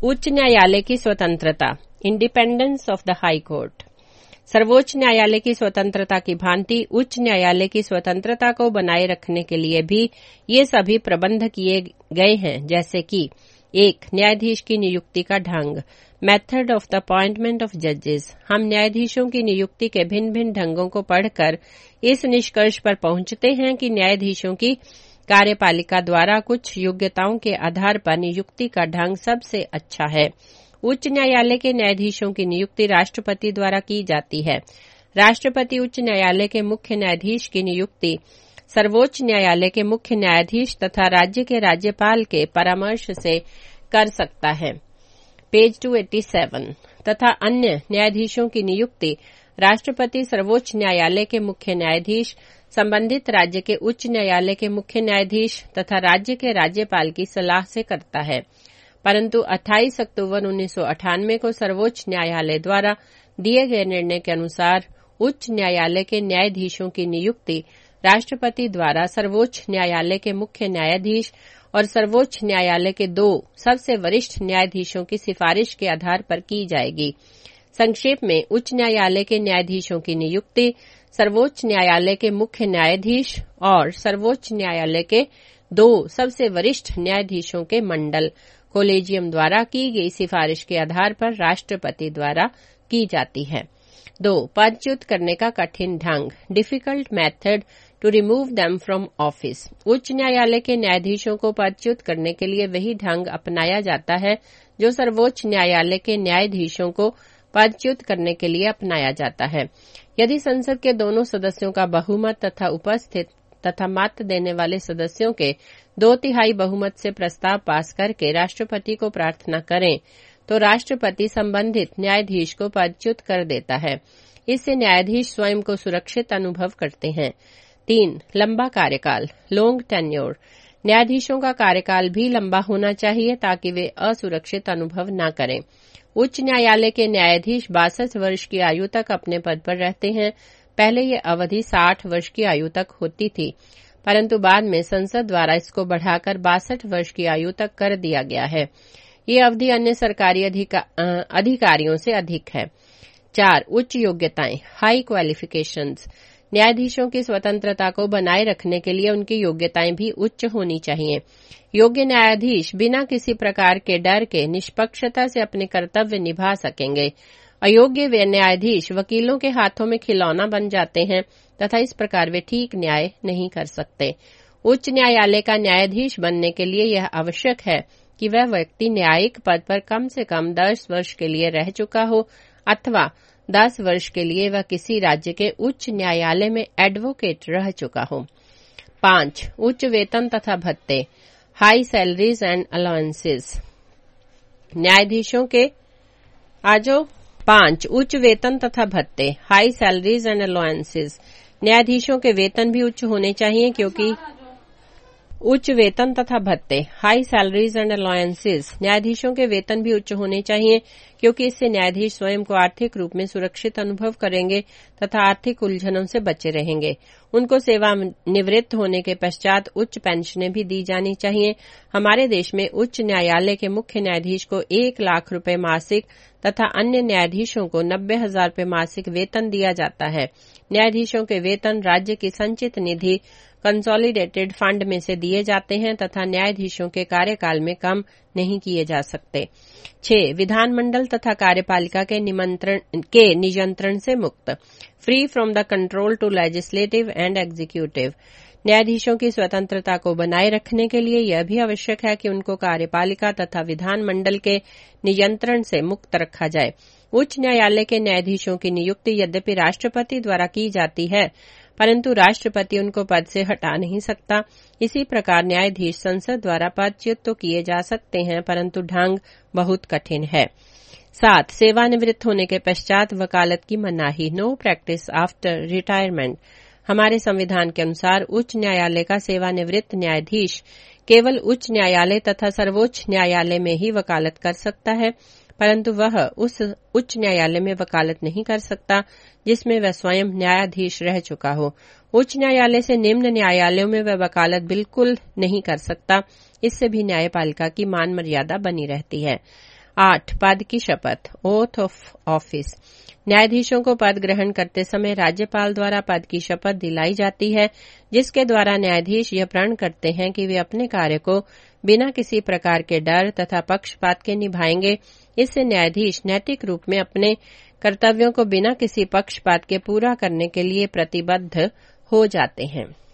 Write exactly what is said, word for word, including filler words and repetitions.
उच्च न्यायालय की स्वतंत्रता, independence of the high court. सर्वोच्च न्यायालय की स्वतंत्रता की भांति उच्च न्यायालय की स्वतंत्रता को बनाए रखने के लिए भी ये सभी प्रबंध किए गए हैं, जैसे कि एक, न्यायाधीश की नियुक्ति का ढंग, method of the appointment of जजेस। हम न्यायाधीशों की नियुक्ति के भिन्न भिन्न ढंगों को पढ़कर इस निष्कर्ष पर पहुंचते हैं कि न्यायाधीशों की कार्यपालिका द्वारा कुछ योग्यताओं के आधार पर नियुक्ति का ढंग सबसे अच्छा है। उच्च न्यायालय के न्यायाधीशों की नियुक्ति राष्ट्रपति द्वारा की जाती है। राष्ट्रपति उच्च न्यायालय के मुख्य न्यायाधीश की नियुक्ति सर्वोच्च न्यायालय के मुख्य न्यायाधीश तथा राज्य के राज्यपाल के परामर्श से कर सकता है। पेज दो सौ सत्तासी। तथा अन्य न्यायाधीशों की नियुक्ति राष्ट्रपति सर्वोच्च न्यायालय के मुख्य न्यायाधीश, संबंधित राज्य के उच्च न्यायालय के मुख्य न्यायाधीश तथा राज्य के राज्यपाल की सलाह से करता है। परंतु अट्ठाईस अक्टूबर उन्नीस सौ अट्ठानवे को सर्वोच्च न्यायालय द्वारा दिए गए निर्णय के अनुसार उच्च न्यायालय के न्यायाधीशों की नियुक्ति राष्ट्रपति द्वारा सर्वोच्च न्यायालय के मुख्य न्यायाधीश और सर्वोच्च न्यायालय के दो सबसे वरिष्ठ न्यायाधीशों की सिफारिश के आधार पर की जाएगी। संक्षेप में, उच्च न्यायालय के न्यायाधीशों की नियुक्ति सर्वोच्च न्यायालय के मुख्य न्यायाधीश और सर्वोच्च न्यायालय के दो सबसे वरिष्ठ न्यायाधीशों के मंडल कोलेजियम द्वारा की गई सिफारिश के आधार पर राष्ट्रपति द्वारा की जाती है। दो, पदच्युत करने का कठिन ढंग, difficult method to remove them from office. उच्च न्यायालय के न्यायाधीशों को पदच्युत करने के लिए वही ढंग अपनाया जाता है जो सर्वोच्च न्यायालय के न्यायाधीशों को पदच्युत करने के लिए अपनाया जाता है। यदि संसद के दोनों सदस्यों का बहुमत तथा उपस्थित तथा मत देने वाले सदस्यों के दो तिहाई बहुमत से प्रस्ताव पास करके राष्ट्रपति को प्रार्थना करें तो राष्ट्रपति संबंधित न्यायाधीश को पदच्युत कर देता है। इससे न्यायाधीश स्वयं को सुरक्षित अनुभव करते हैं। तीन, लंबा कार्यकाल, लॉन्ग टेन्योर। न्यायाधीशों का कार्यकाल भी लंबा होना चाहिए ताकि वे असुरक्षित अनुभव न करें। उच्च न्यायालय के न्यायाधीश बासठ वर्ष की आयु तक अपने पद पर रहते हैं। पहले ये अवधि साठ वर्ष की आयु तक होती थी, परंतु बाद में संसद द्वारा इसको बढ़ाकर बासठ वर्ष की आयु तक कर दिया गया है। ये अवधि अन्य सरकारी अधिका, अधिकारियों से अधिक है। चार, उच्च योग्यताएं, हाई क्वालिफिकेशंस। न्यायाधीशों की स्वतंत्रता को बनाए रखने के लिए उनकी योग्यताएं भी उच्च होनी चाहिए। योग्य न्यायाधीश बिना किसी प्रकार के डर के निष्पक्षता से अपने कर्तव्य निभा सकेंगे। अयोग्य न्यायाधीश वकीलों के हाथों में खिलौना बन जाते हैं तथा इस प्रकार वे ठीक न्याय नहीं कर सकते। उच्च न्यायालय का न्यायाधीश बनने के लिए यह आवश्यक है कि वह व्यक्ति न्यायिक पद पर कम से कम दस वर्ष के लिए रह चुका हो अथवा दस वर्ष के लिए वह किसी राज्य के उच्च न्यायालय में एडवोकेट रह चुका हो। पांच, उच्च वेतन तथा भत्ते, हाई सैलरीज एंड अलाउंसेस। न्यायाधीशों के आजो पांच, उच्च वेतन तथा भत्ते, हाई सैलरीज एंड अलाउंसेस। न्यायाधीशों के वेतन भी उच्च होने चाहिए क्योंकि उच्च वेतन तथा भत्ते, हाई सैलरीज एंड अलाउंसेस। न्यायाधीशों के वेतन भी उच्च होने चाहिए क्योंकि इससे न्यायाधीश स्वयं को आर्थिक रूप में सुरक्षित अनुभव करेंगे तथा आर्थिक उलझनों से बचे रहेंगे। उनको सेवा निवृत्त होने के पश्चात उच्च पेंशनें भी दी जानी चाहिए। हमारे देश में उच्च न्यायालय के मुख्य न्यायाधीश को एक लाख रुपए मासिक तथा अन्य न्यायाधीशों को नब्बे हजार रुपए मासिक वेतन दिया जाता है। न्यायाधीशों के वेतन राज्य की संचित निधि कंसोलिडेटेड फंड में से दिए जाते हैं तथा न्यायाधीशों के कार्यकाल में कम नहीं किए जा सकते। छह, विधानमंडल तथा कार्यपालिका के निमंत्रण के नियंत्रण से मुक्त, free from the control to legislative and executive. न्यायाधीशों की स्वतंत्रता को बनाए रखने के लिए यह भी आवश्यक है कि उनको कार्यपालिका तथा विधानमंडल के नियंत्रण से मुक्त रखा जाए। उच्च न्यायालय के न्यायाधीशों की नियुक्ति यद्यपि राष्ट्रपति द्वारा की जाती है, परंतु राष्ट्रपति उनको पद से हटा नहीं सकता। इसी प्रकार न्यायाधीश संसद द्वारा पदच्युत तो किए जा सकते हैं, परंतु ढंग बहुत कठिन है। सात, सेवानिवृत्त होने के पश्चात वकालत की मनाही, नो प्रैक्टिस आफ्टर रिटायरमेंट। हमारे संविधान के अनुसार उच्च न्यायालय का सेवानिवृत्त न्यायाधीश केवल उच्च न्यायालय तथा सर्वोच्च न्यायालय में ही वकालत कर सकता है, परंतु वह उस उच्च न्यायालय में वकालत नहीं कर सकता जिसमें वह स्वयं न्यायाधीश रह चुका हो। उच्च न्यायालय से निम्न न्यायालयों में वह वकालत बिल्कुल नहीं कर सकता। इससे भी न्यायपालिका की मान मर्यादा बनी रहती है। आठ पद की शपथ, ओथ ऑफ ऑफिस। न्यायाधीशों को पद ग्रहण करते समय राज्यपाल द्वारा पद की शपथ दिलाई जाती है, जिसके द्वारा न्यायाधीश यह प्रण करते हैं कि वे अपने कार्य को बिना किसी प्रकार के डर तथा पक्षपात के निभाएंगे। इससे न्यायाधीश नैतिक रूप में अपने कर्तव्यों को बिना किसी पक्षपात के पूरा करने के लिए प्रतिबद्ध हो जाते हैं।